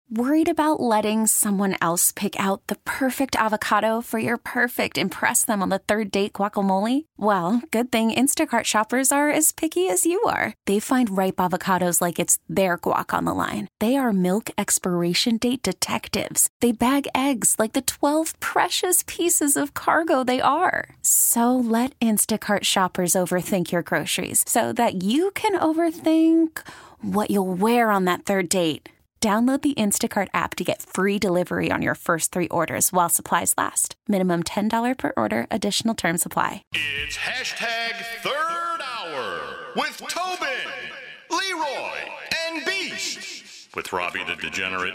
Worried about letting someone else pick out the perfect avocado for your perfect impress them on the third date guacamole? Well, good thing Instacart shoppers are as picky as you are. They find ripe avocados like it's their guac on the line. They are milk expiration date detectives. They bag eggs like the 12 precious pieces of cargo they are. So let Instacart shoppers overthink your groceries so that you can overthink what you'll wear on that third date. Download the Instacart app to get free delivery on your first 3 orders while supplies last. Minimum $10 per order. Additional terms apply. It's hashtag Third Hour with Tobin, Leroy, and Beast. With Robbie the Degenerate.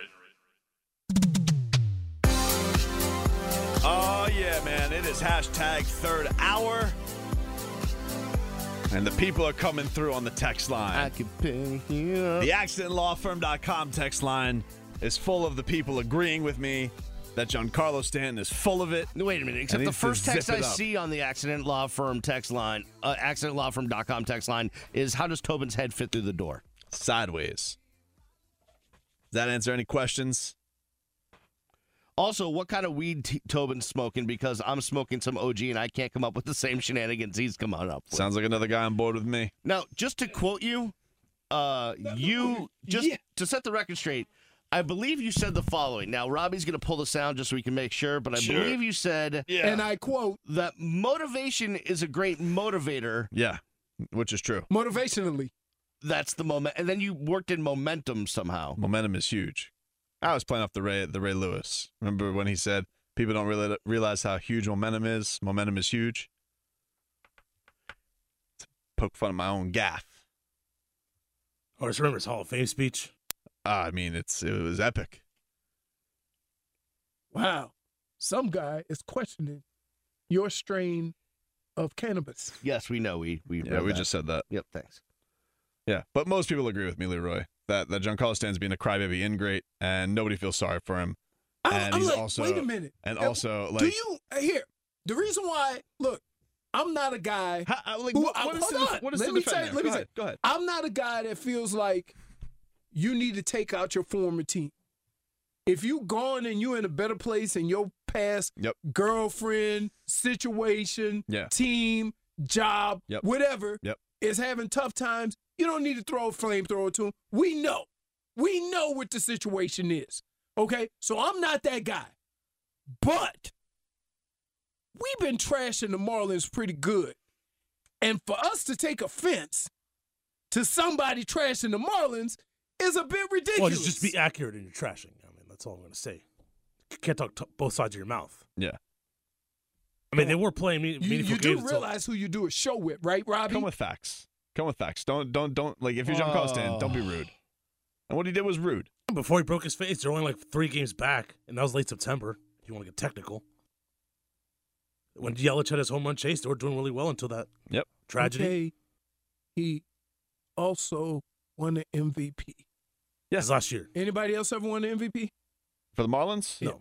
Oh, yeah, man. It is hashtag Third Hour. And the people are coming through on the text line. I can pick you up. The accidentlawfirm.com text line is full of the people agreeing with me that Giancarlo Stanton is full of it. Wait a minute. Except the first text I see on the Accident Law Firm text line, accidentlawfirm.com text line, is how does Tobin's head fit through the door? Sideways. Does that answer any questions? Also, what kind of weed Tobin's smoking? Because I'm smoking some OG and I can't come up with the same shenanigans he's coming up with. Sounds like another guy on board with me. Now, just to quote you, to set the record straight, I believe you said the following. Now, Robbie's going to pull the sound just so we can make sure, but I believe you said, and I quote, that motivation is a great motivator. Yeah, which is true. Motivationally. That's the moment. And then you worked in momentum somehow. Momentum is huge. I was playing off the Ray Lewis. Remember when he said, people don't really realize how huge momentum is? Momentum is huge. To poke fun at my own gaffe. I just remember his Hall of Fame speech. I mean, it was epic. Wow. Some guy is questioning your strain of cannabis. Yes, we know. We just said that. Yep, thanks. Yeah, but most people agree with me, Leroy, that Giancarlo Stanton's being a crybaby ingrate, and nobody feels sorry for him. And he's like, also, wait a minute. And also, like, do you here? The reason why, look, I'm not a guy. What is let me say. Go ahead. I'm not a guy that feels like you need to take out your former team. If you gone and you're in a better place in your past girlfriend, situation, team, job, whatever, is having tough times, you don't need to throw a flamethrower to him. We know what the situation is. Okay? So I'm not that guy. But we've been trashing the Marlins pretty good. And for us to take offense to somebody trashing the Marlins is a bit ridiculous. Well, just be accurate in your trashing. I mean, that's all I'm going to say. You can't talk both sides of your mouth. Yeah. I mean, they were playing meaningful games. You do realize who you do a show with, right, Robbie? Come with facts. Don't like, if you're Giancarlo Stanton, don't be rude. And what he did was rude. Before he broke his face, they're only like 3 games back, and that was late September, if you want to get technical. When Yelich had his home run chase, they were doing really well until that tragedy. Okay. He also won an MVP. Yes, last year. Anybody else ever won an MVP? For the Marlins? No.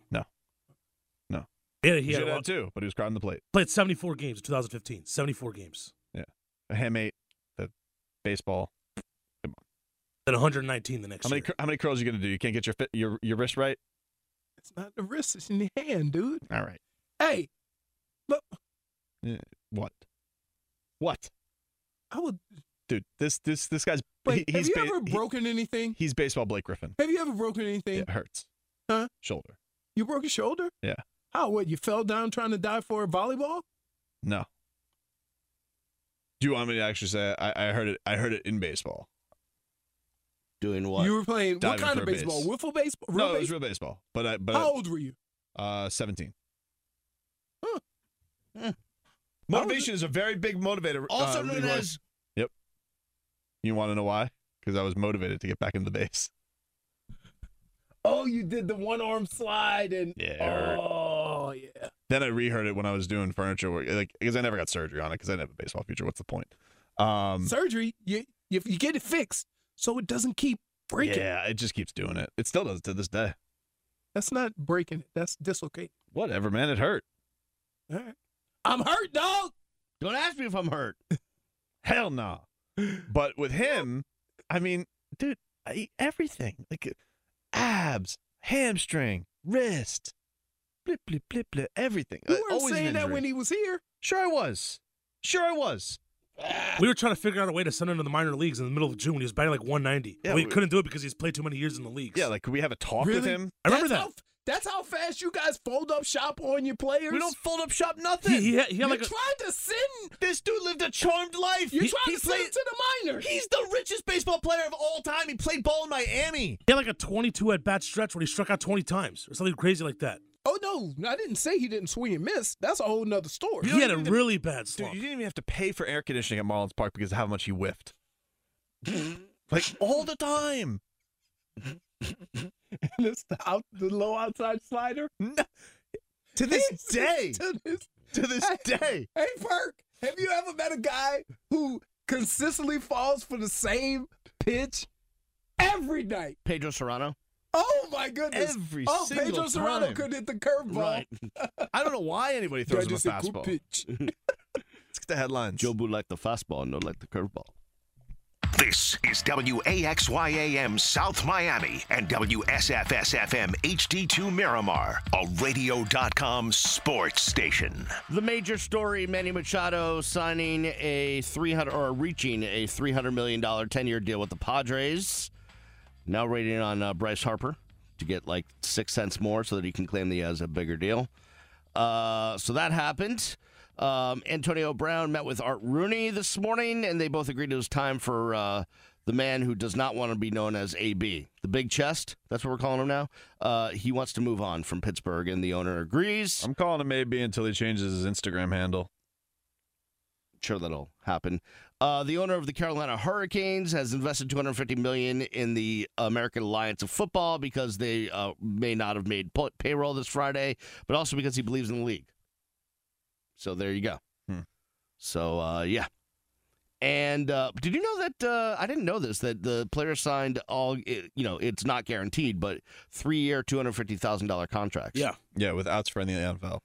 Yeah, he had a lot too, but he was crowding the plate. Played 74 games in 2015. 74 games. Yeah. A hamate, the baseball. Come on. Then 119 the next year. How many curls are you going to do? You can't get your wrist right? It's not the wrist, it's in the hand, dude. All right. Hey, look. Yeah. What? I would. Dude, this guy's. Wait, have you ever broken anything? He's baseball Blake Griffin. Have you ever broken anything? It hurts. Huh? Shoulder. You broke your shoulder? Yeah. How? What? You fell down trying to dive for a volleyball? No. Do you want me to actually say I heard it? I heard it in baseball. Doing what? You were playing Diving what kind of for a baseball? base. Wiffle baseball? No, it was real baseball. But how old were you? 17. Huh. Motivation is a very big motivator. Also known as. Yep. You want to know why? Because I was motivated to get back into the base. Oh, you did the one-arm slide and yeah. Oh, yeah. Then I reheard it when I was doing furniture work, because I never got surgery on it because I didn't have a baseball future. What's the point? Surgery, you get it fixed so it doesn't keep breaking. Yeah, it just keeps doing it. It still does to this day. That's not breaking it. That's dislocating. Whatever, man. It hurt. All right. I'm hurt, dog. Don't ask me if I'm hurt. Hell no. But with him, I mean, dude, I eat everything. Like, abs, hamstring, wrist, blip, blip, blip, blip, everything. You weren't Always saying an that injury. when he was here. Sure I was. We were trying to figure out a way to send him to the minor leagues in the middle of June. He was batting like 190. Yeah, we couldn't do it because he's played too many years in the leagues. Yeah, like, could we have a talk with him? I remember that. That's how fast you guys fold up shop on your players. We don't fold up shop nothing. He had You're like trying to send. This dude lived a charmed life. You're trying to send him to the minors. He's the richest baseball player of all time. He played ball in Miami. he had like a 22 at bat stretch where he struck out 20 times or something crazy like that. Oh no, I didn't say he didn't swing and miss. That's a whole nother story. He had a really bad Dude, slump. you didn't even have to pay for air conditioning at Marlins Park because of how much he whiffed. Like, all the time. This the low outside slider. No. To this day. To this day. Hey, Perk, have you ever met a guy who consistently falls for the same pitch every night? Pedro Serrano. Oh my goodness! Every Pedro single Serrano time. could hit the curveball. Right. I don't know why anybody throws him a That is good fastball. pitch. Let's get the headlines. Jobu liked the fastball, no like the curveball. This is WAXYAM South Miami and WSFS-FM HD2 Miramar, a radio.com sports station. The major story: Manny Machado signing reaching a $300 million 10-year deal with the Padres. Now waiting on Bryce Harper to get like 6 cents more so that he can claim that he has a bigger deal. So that happened. Antonio Brown met with Art Rooney this morning, and they both agreed it was time for the man who does not want to be known as AB, the big chest. That's what we're calling him now. He wants to move on from Pittsburgh, and the owner agrees. I'm calling him AB until he changes his Instagram handle. Sure, that'll happen. The owner of the Carolina Hurricanes has invested $250 million in the American Alliance of Football because they may not have made payroll this Friday, but also because he believes in the league. So there you go. So, yeah. And did you know that, I didn't know this, that the player signed it's not guaranteed, but 3-year, $250,000 contracts. Yeah. Yeah, with outs for any NFL.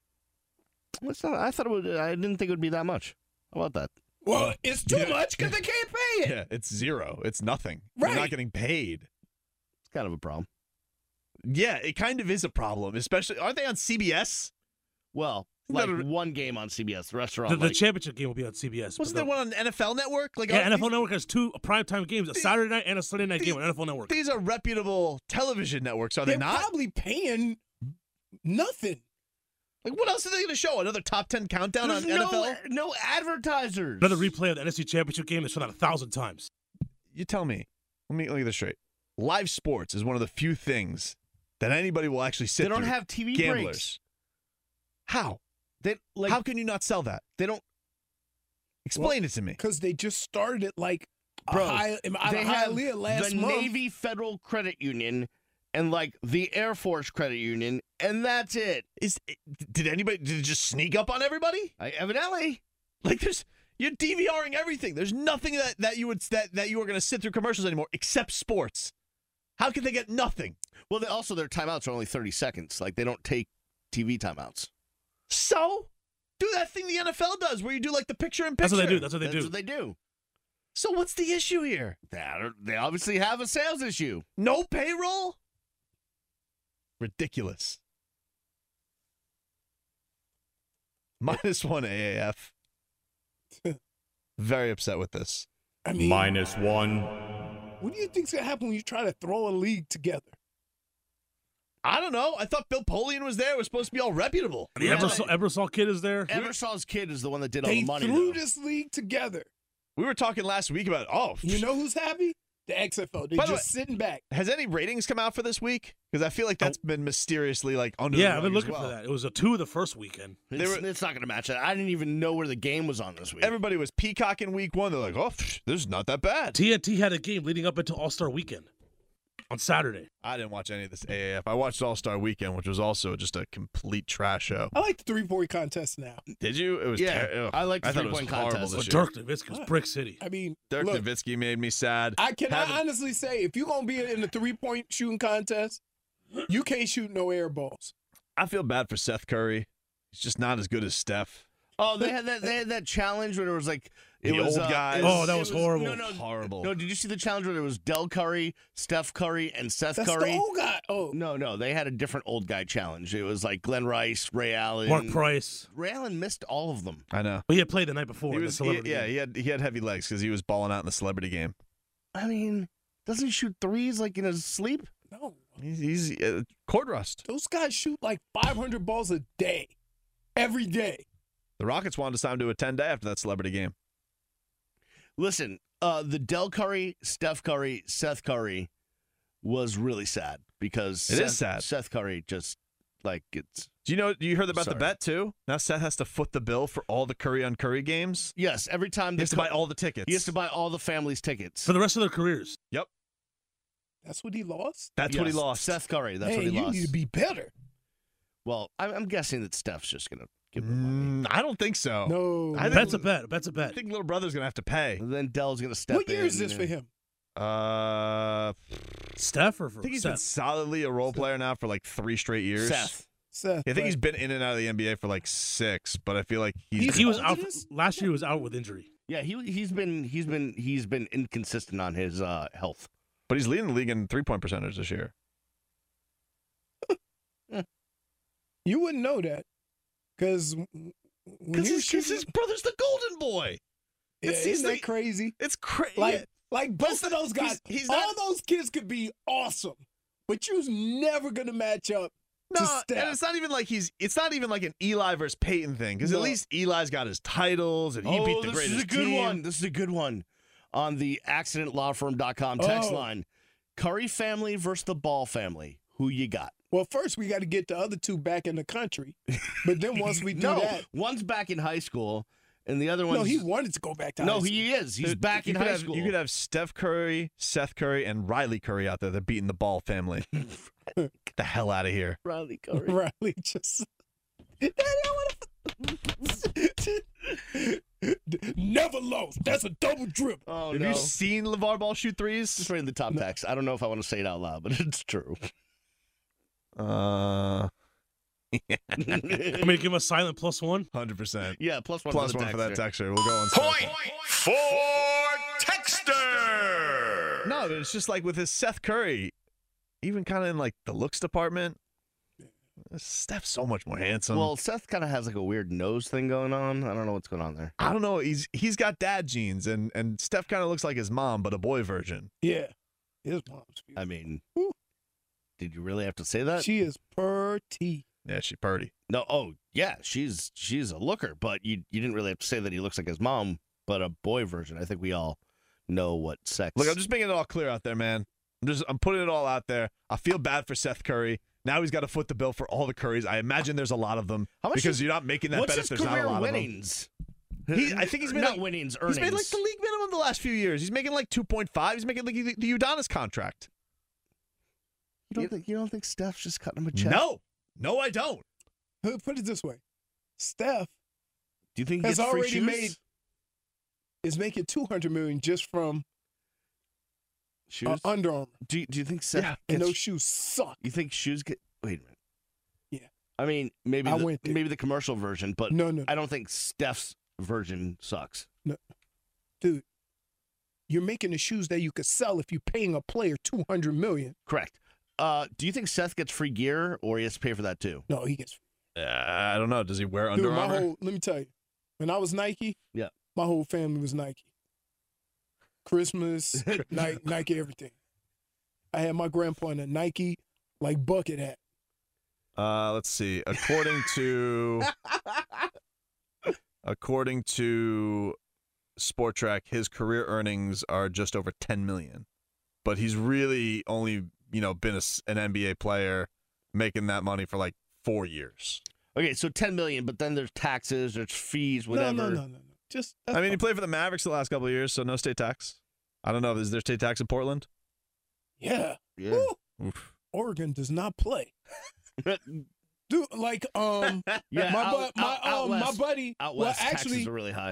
I didn't think it would be that much. How about that? Well, it's too much because they can't pay it. Yeah, it's zero. It's nothing. Right. You're not getting paid. It's kind of a problem. Yeah, it kind of is a problem, especially, aren't they on CBS? Well, like one game on CBS. The rest are on The championship game will be on CBS. Wasn't there one on NFL Network? Like, yeah, NFL Network has 2 primetime games, a Saturday night and a Sunday night game on NFL Network. These are reputable television networks, are they They're not? probably paying nothing. Like, what else are they going to show? Another top 10 countdown on NFL? No advertisers. Another replay of the NFC Championship game that's shown that 1,000 times. You tell me. Let me get this straight. Live sports is one of the few things that anybody will actually sit They don't through. have TV Gamblers. breaks. How? How can you not sell that? They don't. Explain it to me. Because they just started it like Bro, they have last the month. Navy Federal Credit Union and like the Air Force Credit Union, and that's it. Did it just sneak up on everybody? Evidently. Like you're DVRing everything. There's nothing that you are going to sit through commercials anymore except sports. How can they get nothing? Well, their timeouts are only 30 seconds. Like they don't take TV timeouts. So do that thing the NFL does, where you do like the picture-in-picture. That's what they do. So what's the issue here? They obviously have a sales issue. No payroll? Ridiculous. -1 AAF. Very upset with this. I mean, -1. what do you think's gonna happen when you try to throw a league together? I don't know. I thought Bill Polian was there. It was supposed to be all reputable. The Ebersol kid is there. Ebersol's kid is the one that did all They the money. threw this league together. We were talking last week about, You know who's happy? The XFL. They're just sitting back. Has any ratings come out for this week? Because I feel like that's been mysteriously like under the Yeah, rug I've been looking as well. for that. It was a 2 the first weekend. It's not going to match that. I didn't even know where the game was on this week. Everybody was peacocking week 1. They're like, oh, this is not that bad. TNT had a game leading up until All-Star Weekend on Saturday. I didn't watch any of this AAF. I watched All-Star Weekend, which was also just a complete trash show. I like the 3-point contest now. Did you? It was I like the I thought it was 3-point horrible contest. this But year. Dirk Nowitzki was Brick City. I mean, Dirk look, Nowitzki made me sad. I cannot honestly say, if you're going to be in the 3-point shooting contest, you can't shoot no air balls. I feel bad for Seth Curry. He's just not as good as Steph. Oh, they had that challenge where it was like The old guys. Oh, that was horrible. No, Horrible. No, did you see the challenge where there was Del Curry, Steph Curry, and Seth That's Curry? the old guy. Oh, No, they had a different old guy challenge. It was like Glenn Rice, Ray Allen, Mark Price. Ray Allen missed all of them. I know. But he had played the night before. He in the was, celebrity game. he had heavy legs because he was balling out in the celebrity game. I mean, doesn't he shoot threes like in his sleep? no. He's cord rust. Those guys shoot like 500 balls a day. Every day. The Rockets wanted to sign him to a 10-day after that celebrity game. Listen, the Del Curry, Steph Curry, Seth Curry was really sad because It is sad. Seth Curry just like it's. Do you heard about the Sorry. bet too? Now Seth has to foot the bill for all the Curry on Curry games. Yes, every time He has to buy all the tickets. He has to buy all the family's tickets. For the rest of their careers. Yep. That's what he lost? That's what he Yes, lost. Seth Curry. That's Man, what he you lost. need to be better. Well, I'm guessing that Steph's just gonna give him the money. I don't think so. No. I think- Bet's a bet. Bet's a I bet. think little brother's gonna have to pay. And then Dell's gonna step What in. year is this for him? I Steph or for think he's been Seth? solidly a role player now for like 3 straight years. Seth. Seth. I think he's been in and out of the NBA for like 6, but I feel like He was older out. than this? Last year he was out with injury. Yeah, he's been inconsistent on his health. but he's leading the league in 3-point percentage this year. You wouldn't know that. Because when His brother's the golden boy. isn't that crazy? It's crazy. Like both of those guys, he's all not- those kids could be awesome, but you's never gonna match up to No, Steph. and it's not even like an Eli versus Peyton thing, because at No. least Eli's got his titles and he beat the this greatest is a good team. one. This is a good one. On the accidentlawfirm.com text Oh. line, Curry family versus the Ball family. Who you got? Well, first we got to get the other two back in the country, but then once we do No, that, one's back in high school, and the other one's no, he wanted to go back to high no, school. he is. He's Dude, back you in could high have- school. You could have Steph Curry, Seth Curry, and Riley Curry out there. They're beating the Ball family. Get the hell out of here. Riley Curry. Riley just. Daddy, I wanna... Never lost. That's a double dribble. Oh Have no! you seen LeVar Ball shoot Just threes? reading the top text. I don't know if I want to say it out loud, but it's true. I mean, give him a silent +1. 100%. Yeah, +1 Plus for the one for that texter. texture. We'll go on. Point for Texter. No, but it's just like with his Seth Curry, even kind of in like the looks department, Steph's so much more handsome. Well, Seth kind of has like a weird nose thing going on. I don't know what's going on there. I don't know. He's got dad genes, and Steph kind of looks like his mom, but a boy version. Yeah, his mom's beautiful. I mean, Whew. did you really have to say that? She is pretty. Yeah, she's pretty. No. Oh, yeah. She's a looker, but you didn't really have to say that he looks like his mom, but a boy version. I think we all know what sex. Look, I'm just making it all clear out there, man. I'm putting it all out there. I feel bad for Seth Curry. Now he's got to foot the bill for all the Currys. I imagine there's a lot of them How much because is- you're not making that What's bet his if there's not career a lot winnings? of them. I think he's made not like, winnings, earnings. He's made like the league minimum the last few years. He's making like 2.5. He's making like the Udonis contract. You don't think Steph's just cutting him a check? No, I don't. Put it this way: Steph Do you think he has gets free already shoes? is making $200 million just from shoes? Under Armour, Do you think Seth and gets? those shoes suck. You think shoes get? Wait a minute. Yeah. I mean, maybe I went there. maybe the commercial version, but No. I don't think Steph's version sucks. Dude, you're making the shoes that you could sell if you're paying a player $200 million. Correct. Do you think Seth gets free gear, or he has to pay for that too? No, he gets. I don't know. Does he wear Under Dude, Armour? let me tell you, when I was Nike, Yeah. my whole family was Nike. Christmas, Nike, everything. I had my grandpa in a Nike like bucket hat. Let's see. According to Sport Track, his career earnings are just over $10 million. But he's really only, been an NBA player making that money for like 4 years. Okay, so $10 million, but then there's taxes, there's fees, whatever. No. Just I mean, he played for the Mavericks the last couple of years, so no state tax. I don't know. Is there state tax in Portland? yeah. Yeah. Woo. Oof. Oregon does not play. Dude, like Yeah, my buddy. Out well, west, actually, taxes are really high.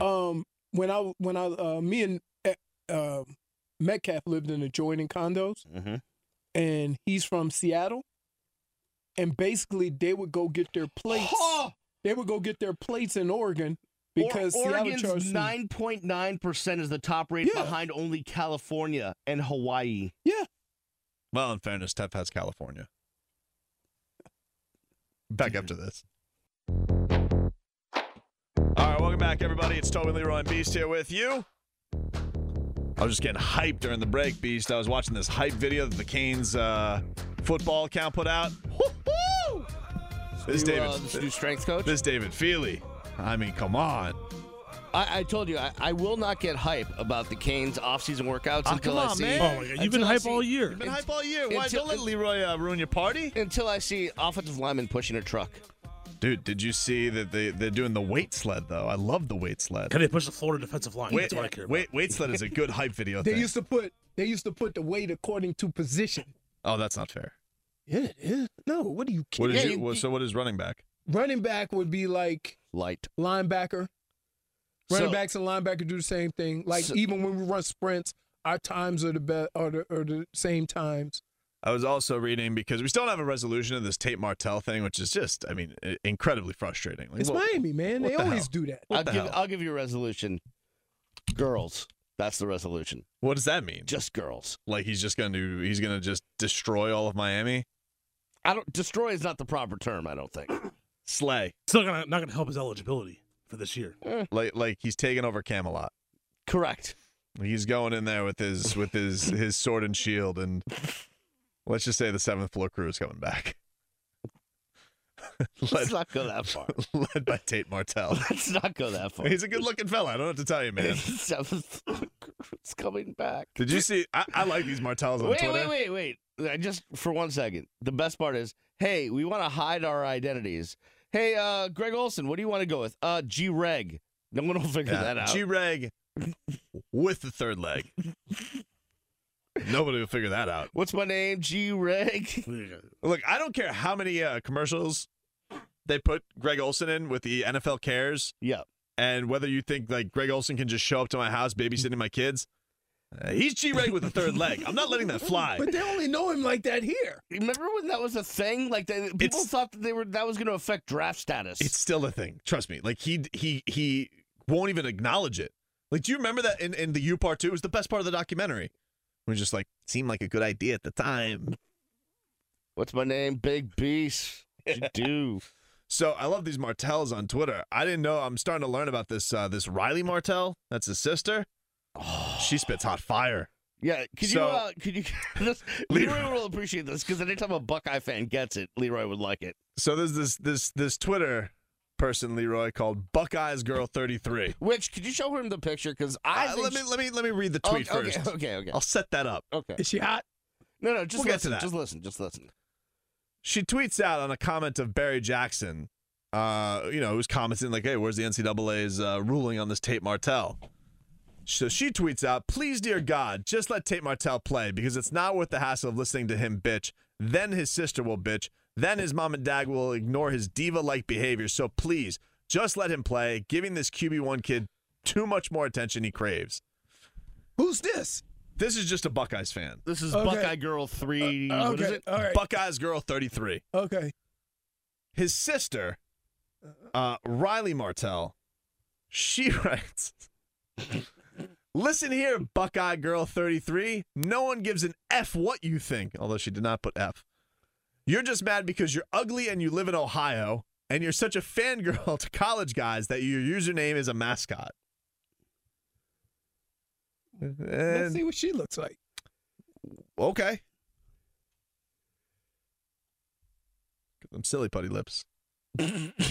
me and Metcalf lived in adjoining condos, Mhm. and he's from Seattle, and basically they would go get their plates. They would go get their plates in Oregon, Because Oregon's Seattle charged 9.9% is the top rate behind only California and Hawaii. Yeah. Well, in fairness, Steph has California. Back after this. All right, welcome back, everybody. It's Toby, Leroy, and Beast here with you. I was just getting hyped during the break, Beast. I was watching this hype video that the Canes football account put out. Woo-hoo! This new strength coach? This David Feely. I mean, come on. I told you, I will not get hype about the Canes off-season workouts until I see... Man. Oh, my God. You've been hype all year. You've been hype all year. Why? Don't let Leroy ruin your party. Until I see offensive linemen pushing a truck. Dude, did you see that they're doing the weight sled, though? I love the weight sled. Can they push the Florida defensive line? That's what I care about. Weight sled is a good hype video thing. They used to put the weight according to position. Oh, that's not fair. Yeah, it is. No, what are you kidding? So what is running back? Running back would be like light linebacker. Running backs and linebacker do the same thing. Like even when we run sprints, our times are the same times. I was also reading because we still don't have a resolution of this Tate Martell thing, which is just, I mean, incredibly frustrating. Like, it's Miami, man. They always do that. I'll give you a resolution. Girls. That's the resolution. What does that mean? Just girls. Like he's gonna just destroy all of Miami? Destroy is not the proper term, I don't think. Slay. It's not gonna help his eligibility for this year. Like he's taking over Camelot. Correct. He's going in there with his sword and shield, and let's just say the 7th floor crew is coming back. Let's not go that far. Led by Tate Martell. Let's not go that far. He's a good-looking fella. I don't know what to tell you, man. 7th floor crew is coming back. Did you see? I like these Martells on Twitter. Wait. Just for 1 second. The best part is, hey, we want to hide our identities. Hey, Greg Olson, what do you want to go with? G-Reg. No one will figure that out. G-Reg with the third leg. Nobody will figure that out. What's my name? G-Reg. Look, I don't care how many commercials they put Greg Olson in with the NFL Cares. Yeah. And whether you think like Greg Olson can just show up to my house babysitting my kids. He's G-Reg with the third leg. I'm not letting that fly. But they only know him like that here. Remember when that was a thing? Like people thought that was going to affect draft status. It's still a thing. Trust me. Like he won't even acknowledge it. Like, do you remember that in the U part 2? It was the best part of the documentary. It was just like, seemed like a good idea at the time. What's my name? Big Beast. What you do? So I love these Martells on Twitter. I didn't know. I'm starting to learn about this Riley Martell. That's his sister. Oh. She spits hot fire. Yeah, could you? Leroy will appreciate this because anytime a Buckeye fan gets it, Leroy would like it. So there's this Twitter person, Leroy, called Buckeyes Girl 33. Which could you show him the picture? Because let me read the tweet first. Okay. I'll set that up. Okay. Is she hot? No. Just we'll listen. Get to that. Just listen. She tweets out on a comment of Barry Jackson. Who's commenting like, "Hey, where's the NCAA's ruling on this Tate Martell?" So she tweets out, "Please, dear God, just let Tate Martell play because it's not worth the hassle of listening to him bitch. Then his sister will bitch. Then his mom and dad will ignore his diva-like behavior. So please, just let him play, giving this QB1 kid too much more attention he craves." Who's this? This is just a Buckeyes fan. This is Buckeye Girl 3. What is it? All right. Buckeyes Girl 33. Okay. His sister, Riley Martell, she writes, "Listen here, Buckeye Girl 33. No one gives an F what you think," although she did not put F. "You're just mad because you're ugly and you live in Ohio, and you're such a fangirl to college guys that your username is a mascot." Let's see what she looks like. Okay. Them silly putty lips. But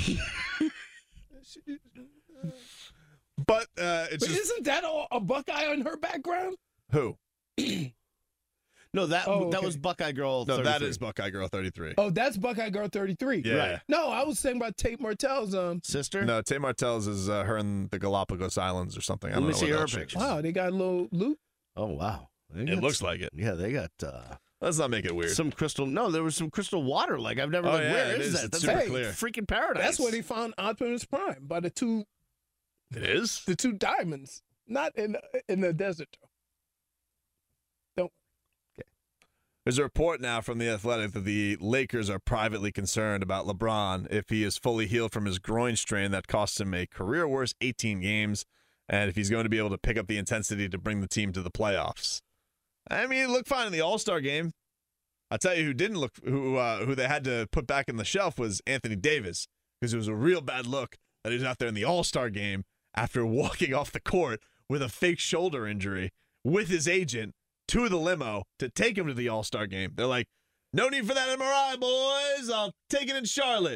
it's just, isn't that a Buckeye on her background? Who? No, that was Buckeye Girl 33. No, that is Buckeye Girl 33. Oh, that's Buckeye Girl 33. Yeah. Right. No, I was saying about Tate Martell's sister. No, Tate Martell's is her in the Galapagos Islands or something. I don't know see what her that picture. Wow, they got a little loop. Oh wow, it looks like it. Yeah, they got. Let's not make it weird. Some crystal. No, there was some crystal water. Like I've never. Where is that? That's super like clear. Freaking paradise. That's where they found Optimus Prime by the two. It is the two diamonds, not in the desert. Don't. Okay. There's a report now from The Athletic that the Lakers are privately concerned about LeBron if he is fully healed from his groin strain that costs him a career-worst 18 games, and if he's going to be able to pick up the intensity to bring the team to the playoffs. I mean, he looked fine in the All-Star game. I'll tell you who didn't look, who they had to put back in the shelf was Anthony Davis, because it was a real bad look that he was out there in the All-Star game after walking off the court with a fake shoulder injury with his agent to the limo to take him to the All-Star game. They're like, no need for that MRI, boys. I'll take it in Charlotte.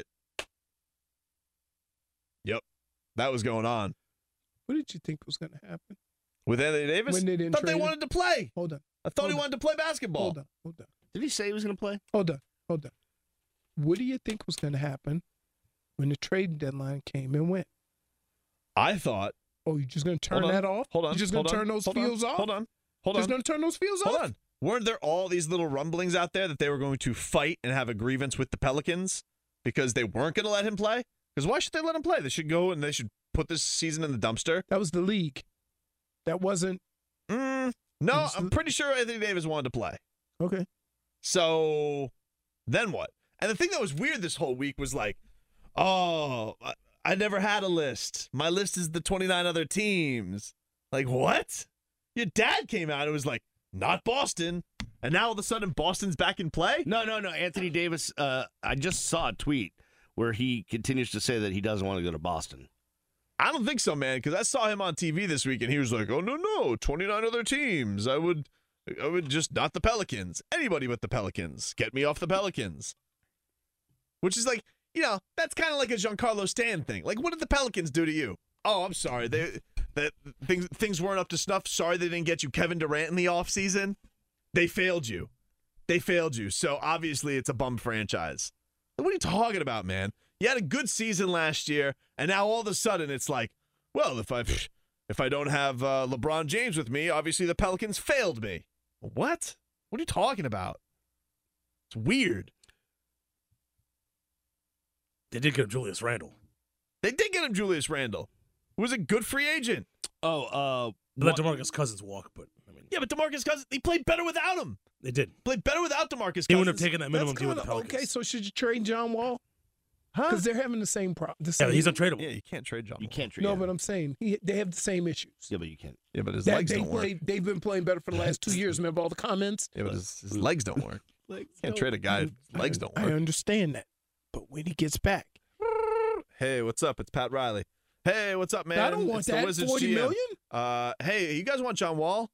Yep, that was going on. What did you think was going to happen? With Anthony Davis? When they didn't I thought they trade him? wanted to play. Hold on. I thought he wanted to play basketball. Hold on. Did he say he was going to play? Hold on. What do you think was going to happen when the trade deadline came and went? I thought. Oh, you're just going to turn that off? Hold on. You're just going to turn those fields off? Hold on. Just going to turn those fields off? Hold on. Weren't there all these little rumblings out there that they were going to fight and have a grievance with the Pelicans because they weren't going to let him play? Because why should they let him play? They should go and they should put this season in the dumpster. That was the league. That wasn't. No, I'm pretty sure Anthony Davis wanted to play. Okay. So then what? And the thing that was weird this whole week was like, oh, I never had a list. My list is the 29 other teams. Like, what? Your dad came out and was like, not Boston. And now all of a sudden Boston's back in play? No. Anthony Davis, I just saw a tweet where he continues to say that he doesn't want to go to Boston. I don't think so, man, because I saw him on TV this week and he was like, oh, no, 29 other teams. I would just, not the Pelicans. Anybody but the Pelicans. Get me off the Pelicans. Which is like, you know, that's kind of like a Giancarlo Stanton thing. Like, what did the Pelicans do to you? Oh, I'm sorry. Things weren't up to snuff. Sorry they didn't get you Kevin Durant in the offseason. They failed you. So obviously it's a bum franchise. What are you talking about, man? You had a good season last year, and now all of a sudden it's like, well, if I don't have LeBron James with me, obviously the Pelicans failed me. What? What are you talking about? It's weird. They did get him Julius Randle. Who was a good free agent. Let DeMarcus Cousins walk, but I mean, yeah, but DeMarcus Cousins, he played better without him. They did. Played better without DeMarcus Cousins. He wouldn't have taken that minimum deal with the Pelicans. Okay, so should you trade John Wall? Huh? Because they're having the same problem. Yeah, he's untradeable. Yeah, you can't trade John Wall. You can't trade No, him. but I'm saying they have the same issues. Yeah, but you can't. Yeah, but his legs don't work. They've been playing better for the last 2 years. Remember all the comments? Yeah, but his legs don't work. Can't trade a guy whose legs don't I work. understand that. But when he gets back. Hey, what's up? It's Pat Riley. Hey, what's up, man? I don't want it's the that. Wizards 40 GM. million? Hey, you guys want John Wall?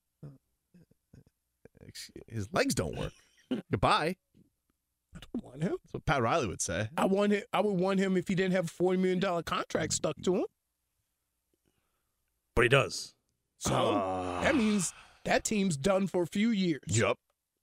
His legs don't work. Goodbye. I don't want him. That's what Pat Riley would say. I would want him if he didn't have a $40 million contract stuck to him. But he does. So that means that team's done for a few years. Yup.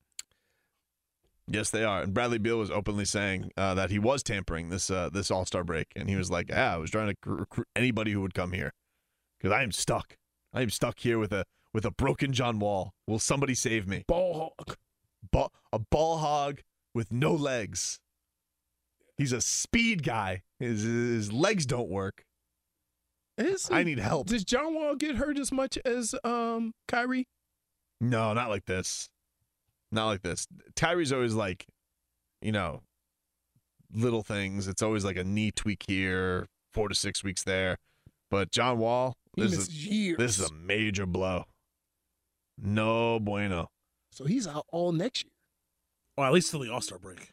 Yes, they are. And Bradley Beal was openly saying that he was tampering this All-Star break, and he was like, I was trying to recruit anybody who would come here because I am stuck. I am stuck here with a broken John Wall. Will somebody save me? Ball hog. A ball hog with no legs. He's a speed guy. His legs don't work. I need help. Does John Wall get hurt as much as Kyrie? No, not like this. Not like this. Kyrie's always like, little things. It's always like a knee tweak here, 4 to 6 weeks there. But John Wall, this is a major blow. No bueno. So he's out all next year. Well, at least till the All-Star break.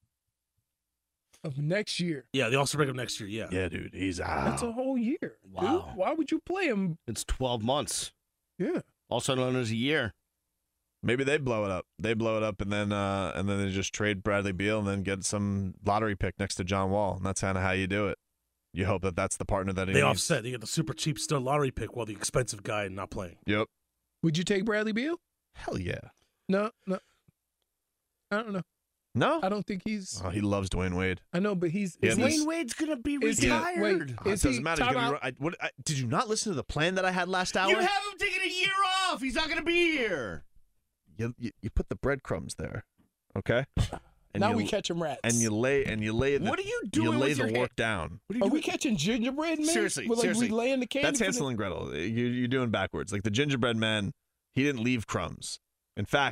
Of next year. Yeah, the All-Star break of next year, yeah. Yeah, dude, he's out. That's a whole year. Wow. Dude. Why would you play him? It's 12 months. Yeah. Also known as a year. Maybe they blow it up. And then they just trade Bradley Beal and then get some lottery pick next to John Wall. And that's kind of how you do it. You hope that that's the partner that he They needs. offset. You get the super cheap stud lottery pick while the expensive guy not playing. Yep. Would you take Bradley Beal? Hell yeah. No. I don't know. No? I don't think he's. Oh, he loves Dwayne Wade. I know, but he's. Yeah, Dwayne Wade's going to be Is he- retired. wait. It Is doesn't he- matter. time Did you not listen to the plan that I had last hour? You have him taking a year off. He's not going to be here. You put the breadcrumbs there, okay? And Now we catching rats. And you lay the, What are you doing You lay with the your work down. What are you Are doing? we catching gingerbread men? Seriously, Like seriously. we laying the candy. That's for Hansel and Gretel. You're doing backwards. Like the gingerbread man, he didn't leave crumbs. In fact,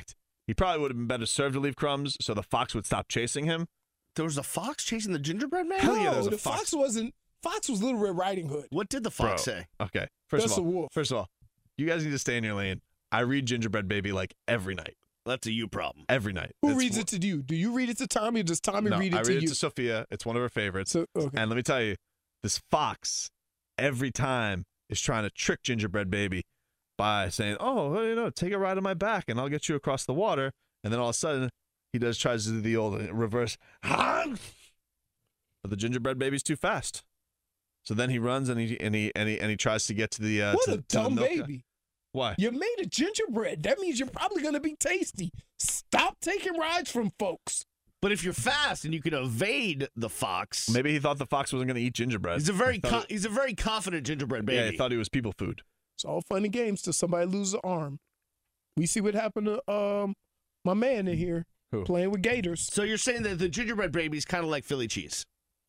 he probably would have been better served to leave crumbs so the fox would stop chasing him. There was a fox chasing the gingerbread man? Hell yeah, there was a the fox. Fox was Little Red Riding Hood. What did the fox Bro, say? Okay. That's a wolf. First of all, you guys need to stay in your lane. I read Gingerbread Baby like every night. That's a you problem. Every night. Who reads it to you? Do you read it to Tommy or does Tommy read it to you? I read it to Sophia. It's one of her favorites. So, okay. And let me tell you, this fox every time is trying to trick Gingerbread Baby by saying, oh, well, take a ride on my back and I'll get you across the water. And then all of a sudden, he tries to do the old reverse. But the Gingerbread Baby's too fast. So then he runs and he tries to get to the what a dumb the baby. Why? You made a gingerbread. That means you're probably going to be tasty. Stop taking rides from folks. But if you're fast and you can evade the fox, maybe he thought the fox wasn't going to eat gingerbread. He's a very confident gingerbread baby. Yeah, he thought he was people food. It's all fun and games till somebody loses an arm. We see what happened to my man in here playing with gators. So you're saying that the gingerbread baby is kind of like Philly cheese?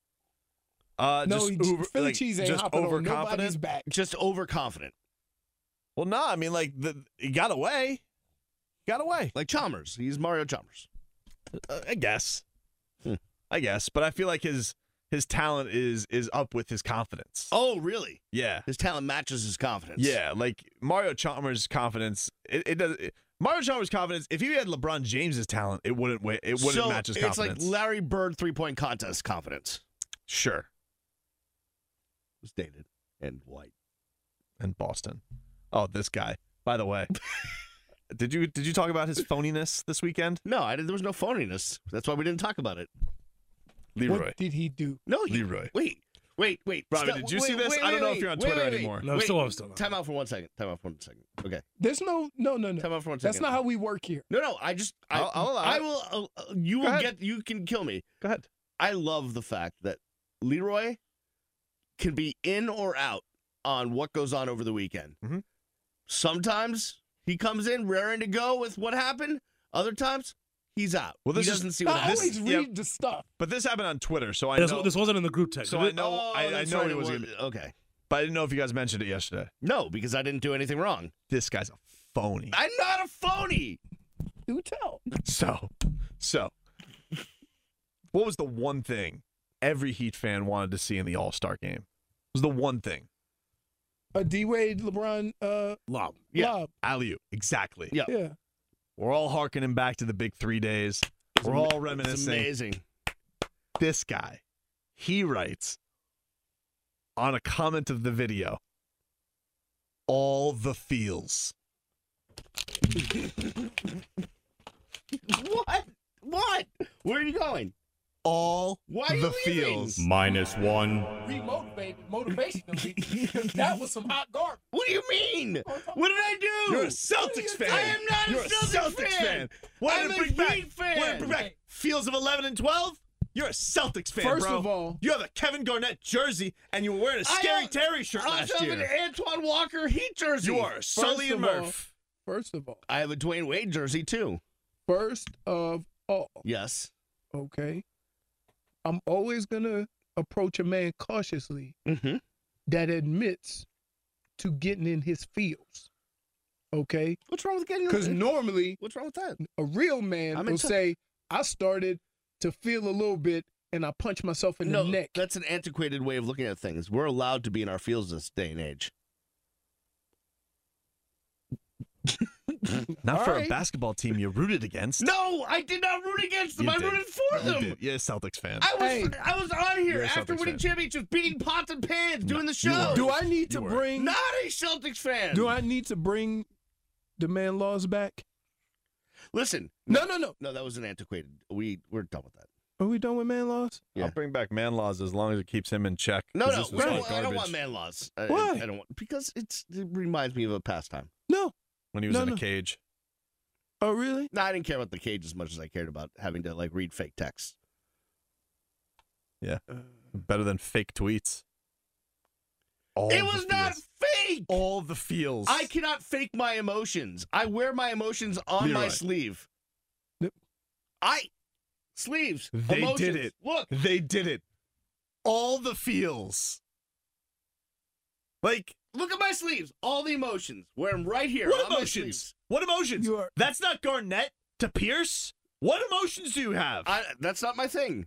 No, Philly cheese ain't hopping on nobody's back. Just overconfident. Well, no, I mean, like, he got away. Got away. Like Chalmers. He's Mario Chalmers. I guess. I guess. But I feel like his talent is up with his confidence. Oh, really? Yeah. His talent matches his confidence. Yeah, like Mario Chalmers' confidence, Mario Chalmers' confidence, if he had LeBron James' talent, it wouldn't match his confidence. It's like Larry Bird 3-point contest confidence. Sure. It was dated and white. And Boston. Oh, this guy. By the way, did you talk about his phoniness this weekend? No, I didn't. There was no phoniness. That's why we didn't talk about it. Leroy. What did he do? No, Leroy. Wait. Robbie, did you see this? I don't know if you're on Twitter anymore. No, I'm still not. Time out for 1 second. Okay. There's no. Time out for 1 second. That's not how we work here. No. I'll allow it. will. You will get. You can kill me. Go ahead. I love the fact that Leroy can be in or out on what goes on over the weekend. Mm-hmm. Sometimes he comes in raring to go with what happened. Other times he's out. Well, he doesn't see what I happened. always read the stuff. But this happened on Twitter, so I know. This wasn't in the group text. So I know. I that's know right, he it was. Okay. But I didn't know if you guys mentioned it yesterday. No, because I didn't do anything wrong. This guy's a phony. I'm not a phony. Do tell. So, what was the one thing every Heat fan wanted to see in the All-Star game? It was the one thing. A D-Wade, LeBron, lob. Yeah. lob. Alley-oop. Exactly. Yeah. Yeah. We're all hearkening back to the big 3 days. We're all reminiscing. It's amazing. This guy, he writes on a comment of the video, all the feels. What? Where are you going? All Why are you the leaving? feels. -1. Motivationally. That was some hot garbage. What do you mean? What did I do? You're a Celtics fan. I am not You're a Celtics fan. Want I'm to a bring back? Heat fan. Want to bring back feels of 11 and 12? You're a Celtics fan, First bro. of all, you have a Kevin Garnett jersey, and you were wearing a Scary Terry shirt I last also year. have an Antoine Walker Heat jersey. You are a Sully and Murph. First of all. I have a Dwayne Wade jersey too. First of all. Yes. Okay. I'm always going to approach a man cautiously that admits to getting in his feels. Okay? What's wrong with getting? Because normally, what's wrong with that? A real man will say, I started to feel a little bit and I punched myself in the neck. That's an antiquated way of looking at things. We're allowed to be in our feels this day and age. Not for a basketball team you rooted against. No, I did not root against them. I rooted for them. You did. You're a Celtics fan. I was on here You're a after Celtics winning fan. championships, beating pots and pans, doing the you show. weren't. Do I need to You were. bring Not a Celtics fan. Do I need to bring the man laws back? Listen. No. No, that was an antiquated. We're done with that. Are we done with man laws? Yeah. I'll bring back man laws as long as it keeps him in check. No, 'cause this was I like don't want garbage man laws. Why? I don't want because it reminds me of a pastime. No. When he was in a cage. Oh, really? No, I didn't care about the cage as much as I cared about having to read fake text. Yeah. Better than fake tweets. It was not fake. All the feels. I cannot fake my emotions. I wear my emotions on my Leroy. sleeve. Yep. Sleeves. They emotions. did it. Look. They did it. All the feels. Look at my sleeves. All the emotions. Wear them right here. What on my emotions? sleeves. What emotions? You are- That's not Garnett. To Pierce? What emotions do you have? That's not my thing.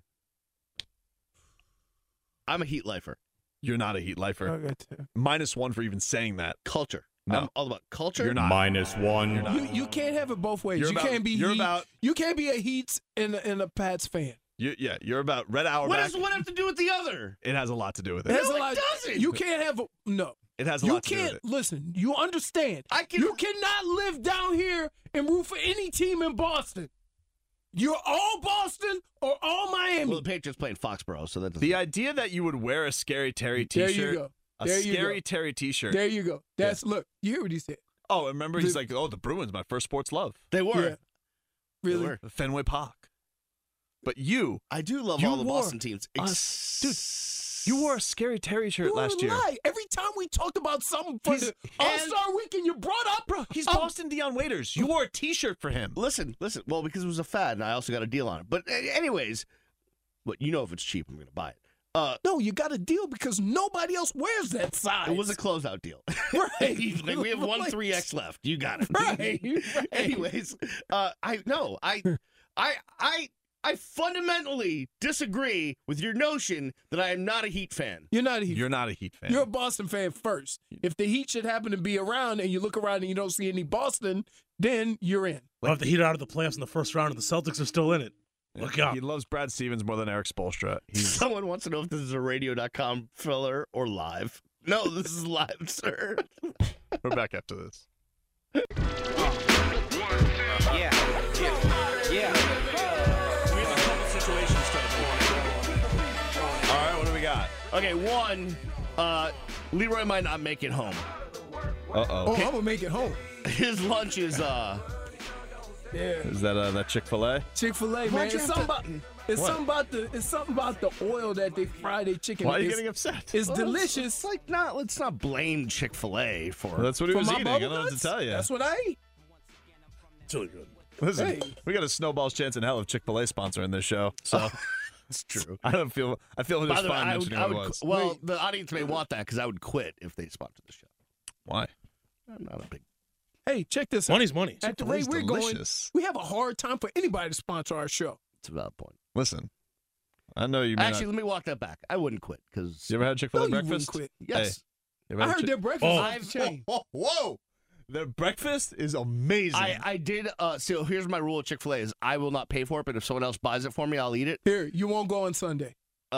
I'm a Heat lifer. You're not a Heat lifer. -1 for even saying that. Culture. No. I'm all about culture. You're not. -1. You can't have it both ways. You're You about- can't be you're Heat. about- You can't be a Heats and a Pats fan. You're about Red Auerbach. What does one have to do with the other? It has a lot to do with It it. has No, a it lot. doesn't. You can't have no. It has a You lot to do with can't it. listen. You understand? You cannot live down here and root for any team in Boston. You're all Boston or all Miami. Well, the Patriots playing Foxborough, so that doesn't. The idea that you would wear a Scary Terry There T-shirt, you go. a There you Scary go. Terry T-shirt. There you go. That's look. You hear what he said? Oh, remember he's like, the Bruins, my first sports love. They were. Yeah. Really? They were. Fenway Park. But I do love you all the wore Boston teams. Dude, you wore a Scary Terry shirt You last year. lie. Every time we talked about something for the All-Star Weekend, you brought up, bro. He's Boston Deion Waiters. You wore a T-shirt for him. Listen. Well, because it was a fad, and I also got a deal on it. But anyways, if it's cheap, I'm going to buy it. No, you got a deal because nobody else wears that size. It was a closeout deal. Right. Like, we have one 3X left. You got it. Right. Anyways, I fundamentally disagree with your notion that I am not a Heat fan. You're not a Heat. You're not a Heat fan. You're a Boston fan first. If the Heat should happen to be around and you look around and you don't see any Boston, then you're in. Well, if the Heat are out of the playoffs in the first round and the Celtics are still in it, look out. He loves Brad Stevens more than Eric Spoelstra. Someone wants to know if this is a radio.com filler or live. No, this is live, sir. We're back after this. All right, what do we got? Okay, one, Leroy might not make it home. Oh, I'm going to make it home. His lunch is, Yeah. Is that Chick-fil-A? Chick-fil-A, man. Why'd you It's have something about the oil that they fry their chicken. Why are you getting upset? It's delicious. Let's not blame Chick-fil-A for Well, that's what he For was my eating. I bubble don't know what to nuts, tell you. That's what I eat. It's really good. Listen, Hey. we got a snowball's chance in hell of Chick-fil-A sponsoring this show. So It's true. I feel By just the way, fine mentioning what it was. well, the audience may want that because I would quit if they sponsored the show. Why? I'm not a big. Hey, check this out. Money's money. At the rate we're delicious. going, we have a hard time for anybody to sponsor our show. It's a valid point. Listen, I know you may Actually, not. let me walk that back. I wouldn't quit because. You ever had Chick-fil-A No, you breakfast? wouldn't quit. Yes. Hey, you ever I had heard Chick- their breakfast Oh. is chain. Whoa! Their breakfast is amazing. I did. So here's my rule at Chick-fil-A: is I will not pay for it, but if someone else buys it for me, I'll eat it. Here, you won't go on Sunday.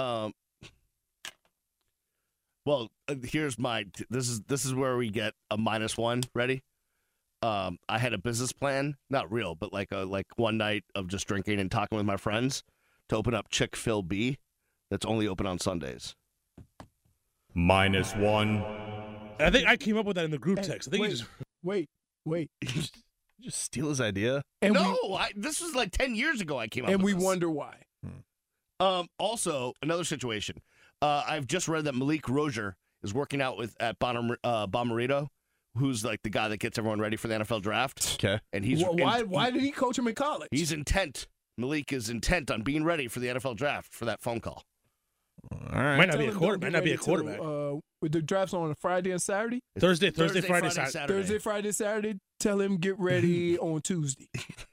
Well, here's my. This is where we get a -1. Ready? I had a business plan, not real, but like one night of just drinking and talking with my friends to open up Chick-fil-B, that's only open on Sundays. -1. I think I came up with that in the group text. I think wait, you just wait. just steal his idea. And No, this was like 10 years ago. I came up. and with we this. wonder why. Also, another situation. I've just read that Malik Rozier is working out at Bomarito, who's like the guy that gets everyone ready for the NFL draft. Okay. And he's Why did he coach him in college? He's intent. Malik is intent on being ready for the NFL draft for that phone call. All right. might not be Tell a him quarter. don't Might get not be a ready till, quarterback. with the drafts on a Friday and Saturday. Thursday, Friday, Saturday. Thursday, Friday, Saturday. Tell him get ready on Tuesday.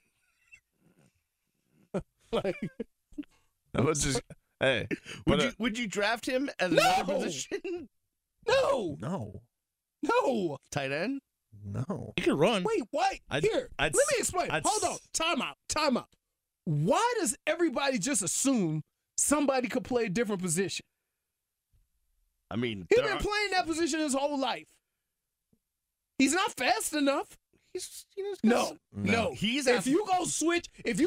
That was just, hey. Would you draft him as No! another position? No, No. Tight end? No. He can run. wait, why? I'd- Here, I'd let me s- explain. I'd Hold s- on, time out. Why does everybody just assume somebody could play a different position? I mean, He's been playing that position his whole life. He's not fast enough. No. He's if you're gonna switch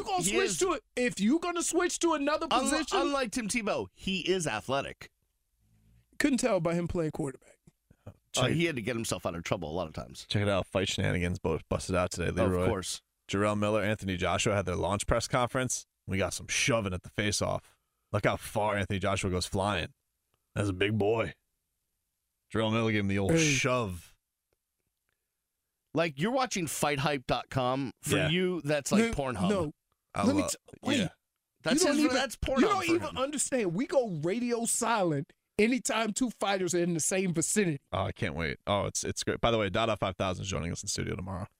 to another position, unlike Tim Tebow, he is athletic. couldn't tell by him playing quarterback. He had to get himself out of trouble a lot of times. Check it out. Fight Shenanigans busted out today, Leroy. Of course. Jarrell Miller, Anthony Joshua had their launch press conference. We got some shoving at the face-off. Look how far Anthony Joshua goes flying. That's a big boy. Jarrell Miller gave him the old shove. Like, you're watching FightHype.com. For Yeah. you, that's like Pornhub. No, I let me love- wait. yeah. That's Pornhub. You don't for even him. understand. We go radio silent anytime two fighters are in the same vicinity. Oh, I can't wait. Oh, it's great. By the way, Dada 5000 is joining us in studio tomorrow.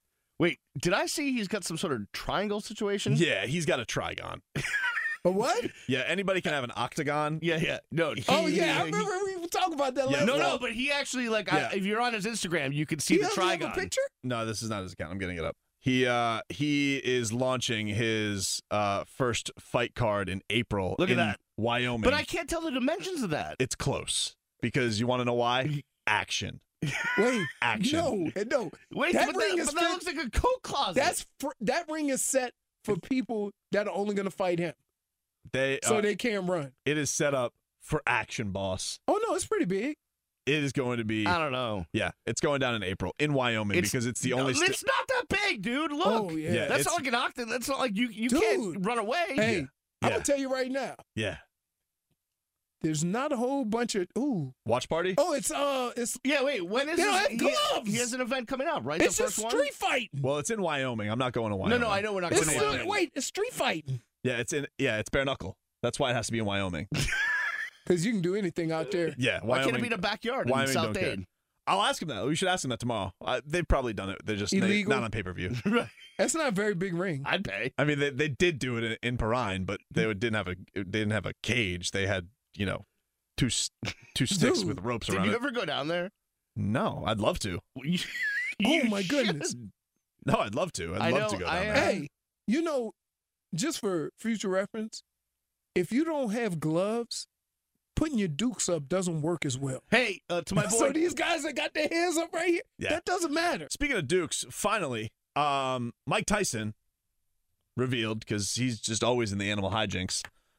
Wait, did I see he's got some sort of triangle situation? Yeah, he's got a trigon. A what? Yeah, anybody can have an octagon. Yeah. No. I remember we were talking about that last No, but he actually, if you're on his Instagram, you can see the trigon. Have a picture? No, this is not his account. I'm getting it up. He is launching his first fight card in April. Look at that. Wyoming. But I can't tell the dimensions of that. It's close. Because you want to know why? Action. Wait. Action. No. Wait, that looks like a coat closet. That ring is set for people that are only going to fight him. They can't run. It is set up for action, boss. Oh, no, it's pretty big. It is going to be. I don't know. Yeah, it's going down in April in Wyoming because it's the only. It's not that big, dude. Look. Oh, yeah. That's not like an octagon. That's not like you can't run away. Hey, I'm going to tell you right now. Yeah. There's not a whole bunch of watch party. Oh, it's wait. When is they don't have gloves. He has an event coming up, right? It's the first just street fighting. Well, it's in Wyoming. I'm not going to Wyoming. No, I know we're not going to Wyoming. Wait, it's street fighting. Yeah, it's bare knuckle. That's why it has to be in Wyoming. Because you can do anything out there. Yeah, Wyoming. Why can't it be in a backyard in South Dade? I'll ask him that. We should ask him that tomorrow. They've probably done it. They're just illegal. Not on pay-per-view. Right. That's not a very big ring. I'd pay. I mean, they did do it in Perrine, but they didn't have a cage. They had two sticks with ropes around it. Did you ever go down there? No, I'd love to. Oh my goodness. No, I'd love to. I'd love to go down there. Hey, just for future reference, if you don't have gloves, putting your dukes up doesn't work as well. Hey, to my boy. So these guys that got their hands up right here, that doesn't matter. Speaking of dukes, finally, Mike Tyson revealed, because he's just always in the animal hijinks,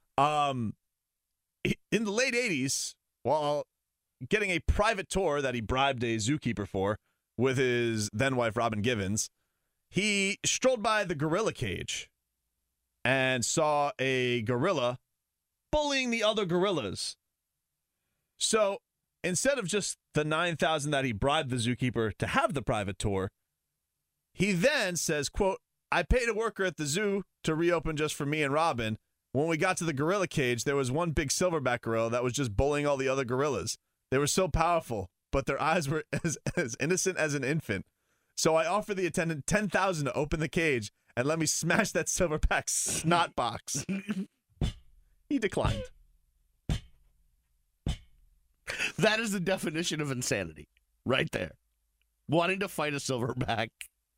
in the late 80s, while getting a private tour that he bribed a zookeeper for with his then-wife Robin Givens, he strolled by the gorilla cage and saw a gorilla bullying the other gorillas. So instead of just the $9,000 that he bribed the zookeeper to have the private tour, he then says, quote, "I paid a worker at the zoo to reopen just for me and Robin. When we got to the gorilla cage, there was one big silverback gorilla that was just bullying all the other gorillas. They were so powerful, but their eyes were as innocent as an infant. So I offered the attendant $10,000 to open the cage and let me smash that silverback snot box." He declined. That is the definition of insanity, right there. Wanting to fight a silverback.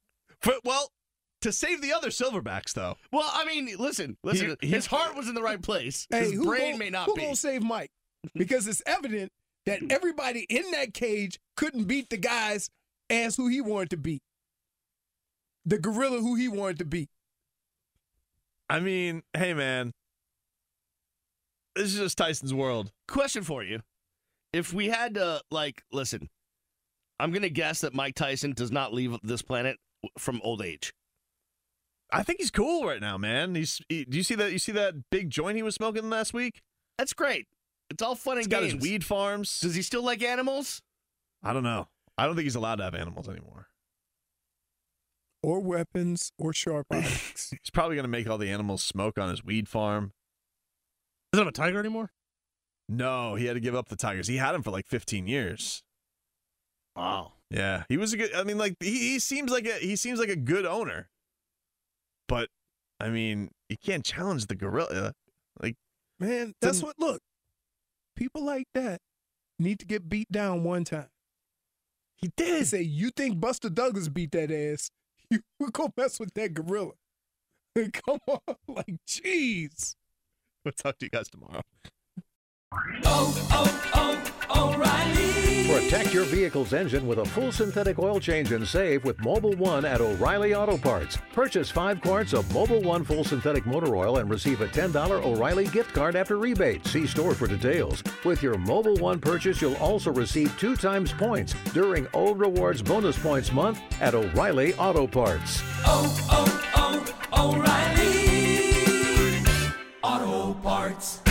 To save the other silverbacks, though. Well, I mean, listen. His heart was in the right place. Hey, his brain may not be. Who gonna save Mike? Because it's evident that everybody in that cage couldn't beat the guys as who he wanted to beat. The gorilla who he wanted to beat. I mean, hey, man. This is just Tyson's world. Question for you. If we had to, listen, I'm going to guess that Mike Tyson does not leave this planet from old age. I think he's cool right now, man. Do you see that? You see that big joint he was smoking last week? That's great. It's all fun and games. He's got his weed farms. Does he still like animals? I don't know. I don't think he's allowed to have animals anymore. Or weapons or sharp objects. He's probably going to make all the animals smoke on his weed farm. Doesn't have a tiger anymore? No, he had to give up the tigers. He had them for like 15 years. Wow. Yeah, he was a good. I mean, he seems like a good owner. But I mean, you can't challenge the gorilla. Man, that's what. Look, people like that need to get beat down one time. He did. They say, you think Buster Douglas beat that ass? You go mess with that gorilla. Come on, jeez. We'll talk to you guys tomorrow. O'Reilly. Protect your vehicle's engine with a full synthetic oil change and save with Mobil 1 at O'Reilly Auto Parts. Purchase 5 quarts of Mobil 1 full synthetic motor oil and receive a $10 O'Reilly gift card after rebate. See store for details. With your Mobil 1 purchase, you'll also receive 2 times points during Old Rewards Bonus Points Month at O'Reilly Auto Parts. O'Reilly Auto Parts.